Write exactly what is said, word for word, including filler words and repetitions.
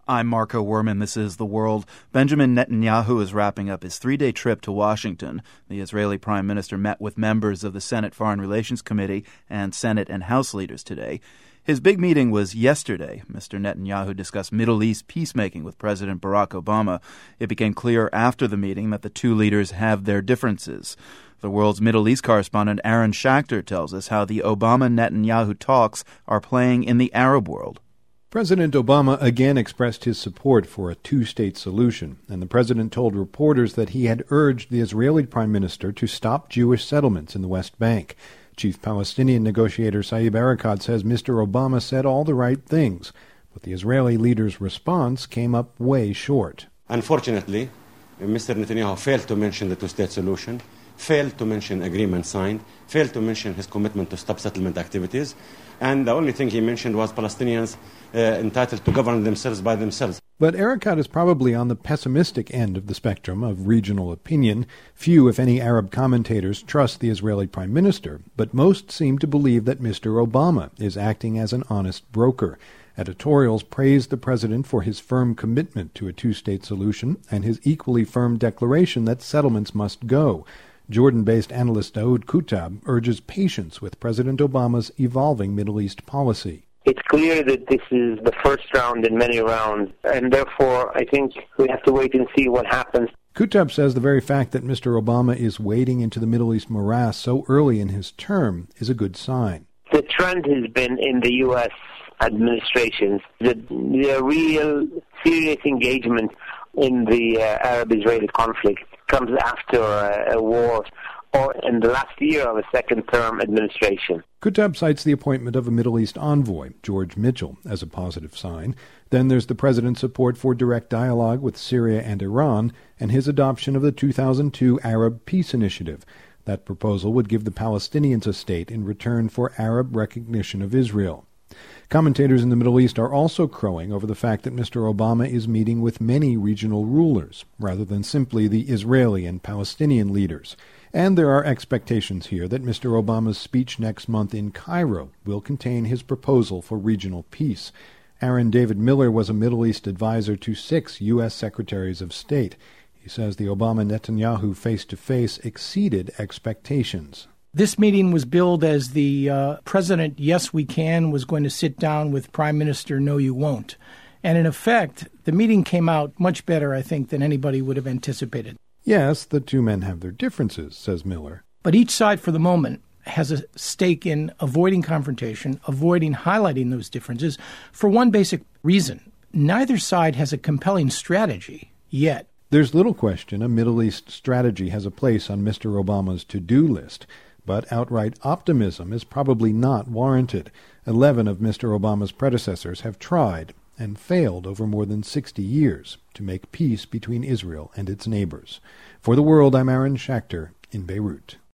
I'm Marco Werman. This is The World. Benjamin Netanyahu is wrapping up his three-day trip to Washington. The Israeli prime minister met with members of the Senate Foreign Relations Committee and Senate and House leaders today. His big meeting was yesterday. Mister Netanyahu discussed Middle East peacemaking with President Barack Obama. It became clear after the meeting that the two leaders have their differences. The World's Middle East correspondent Aaron Schachter tells us how the Obama-Netanyahu talks are playing in the Arab world. President Obama again expressed his support for a two-state solution, and the president told reporters that he had urged the Israeli prime minister to stop Jewish settlements in the West Bank. Chief Palestinian negotiator Saeb Erekat says Mister Obama said all the right things, but the Israeli leader's response came up way short. Unfortunately, Mister Netanyahu failed to mention the two-state solution, failed to mention agreement signed, failed to mention his commitment to stop settlement activities, and the only thing he mentioned was Palestinians uh, entitled to govern themselves by themselves. But Erekat is probably on the pessimistic end of the spectrum of regional opinion. Few, if any, Arab commentators trust the Israeli prime minister, but most seem to believe that Mister Obama is acting as an honest broker. Editorials praised the president for his firm commitment to a two-state solution and his equally firm declaration that settlements must go. Jordan-based analyst Daoud Kuttab urges patience with President Obama's evolving Middle East policy. It's clear that this is the first round in many rounds, and therefore I think we have to wait and see what happens. Kuttab says the very fact that Mister Obama is wading into the Middle East morass so early in his term is a good sign. The trend has been in the U S administrations that the real serious engagement in the uh, Arab-Israeli conflict comes after uh, a war or in the last year of a second-term administration. Kuttab cites the appointment of a Middle East envoy, George Mitchell, as a positive sign. Then there's the president's support for direct dialogue with Syria and Iran and his adoption of the two thousand two Arab Peace Initiative. That proposal would give the Palestinians a state in return for Arab recognition of Israel. Commentators in the Middle East are also crowing over the fact that Mister Obama is meeting with many regional rulers, rather than simply the Israeli and Palestinian leaders. And there are expectations here that Mister Obama's speech next month in Cairo will contain his proposal for regional peace. Aaron David Miller was a Middle East advisor to six U S Secretaries of State. He says the Obama-Netanyahu face-to-face exceeded expectations. This meeting was billed as the uh, President, yes, we can, was going to sit down with Prime Minister, no, you won't. And in effect, the meeting came out much better, I think, than anybody would have anticipated. Yes, the two men have their differences, says Miller. But each side, for the moment, has a stake in avoiding confrontation, avoiding highlighting those differences, for one basic reason. Neither side has a compelling strategy yet. There's little question a Middle East strategy has a place on Mister Obama's to-do list, but outright optimism is probably not warranted. Eleven of Mister Obama's predecessors have tried and failed over more than sixty years to make peace between Israel and its neighbors. For The World, I'm Aaron Schachter in Beirut.